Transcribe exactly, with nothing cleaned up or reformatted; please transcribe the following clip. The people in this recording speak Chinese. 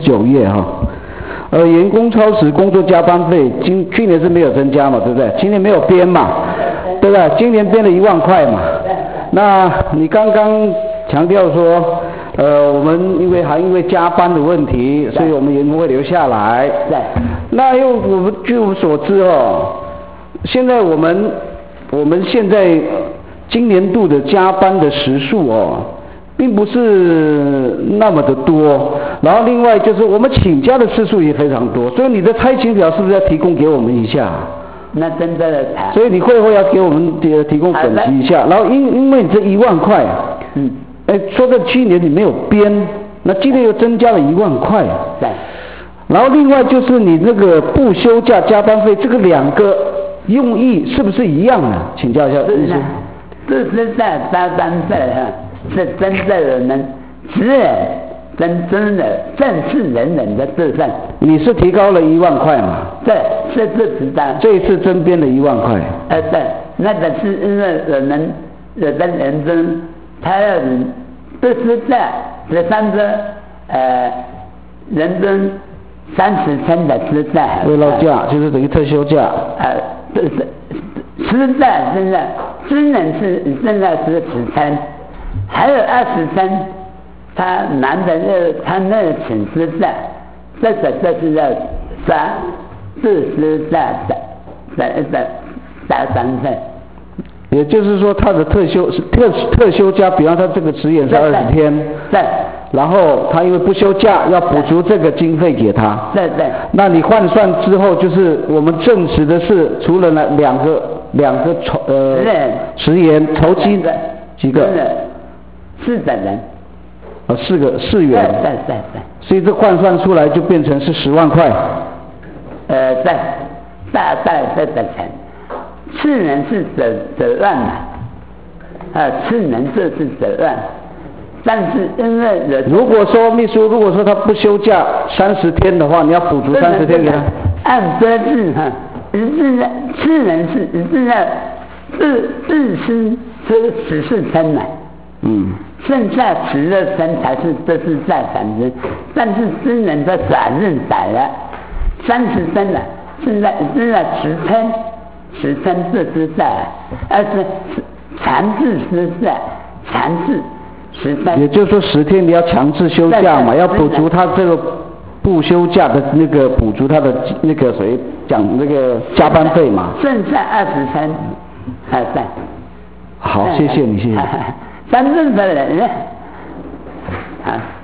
九月哈，呃，员工超时工作加班费，今去年是没有增加嘛，对不对？今年没有编嘛，对不对？今年编了一万块嘛。那你刚刚强调说，呃，我们因为还因为加班的问题，所以我们员工会留下来。 对。 那又我们据我所知哦，现在我们我们现在今年度的加班的时数哦。并不是那么的多，然后另外就是我们请假的次数也非常多，所以你的差勤表是不是要提供给我们一下？ 那真的， 所以你会不会要给我们提供本级一下？然后因因为你这一万块，嗯，哎，说在去年你没有编，那今年又增加了一万块， 对。 然后另外就是你这个不休假加班费，这个两个用意是不是一样的？请教一下医生。 这是在加班费哈。是针对我们职人跟真的正式人人的部分。 你是提高了一万块嘛？ 对，是不值得。 这一次增编了一万块。 呃，对，那个是因为我们有的人中，他要不是在十三个呃人中三十天的时在。 慰劳假、呃、就是等于特休假。 呃，是实在现在真人是现在是十天。还有二十天，他男的那他那个请私假，这个就是要三四十假的的的加班费。 也就是说，他的特休特特休假，比方他这个职员是二十天， 对。 然后他因为不休假，要补足这个经费给他。 对对。 那你换算之后，就是我们证实的是，除了那两个两个酬呃职员酬金几个。 四个人， 哦，四个四元， 对对对， 所以这换算出来就变成是十万块。 呃，对，大概这个钱，次人是九九万嘛，啊，次人就是九万，但是因为如果说秘书，如果说他不休假三十天的话，你要补足三十天给他。 按规定哈，一次呢，次人是一次呢，自自私是十四天嘛。嗯，剩下十二天才是这是在产日，但是新人的转日改了，三十天了，现在现在十天，十天这是在，而是强制施在，强制十天。 也就是说十天你要强制休假嘛，要补足他这个不休假的那个补足他的那个谁讲那个加班费嘛。 剩下二十天，还在。 好，谢谢你，谢谢。 真正的人啊。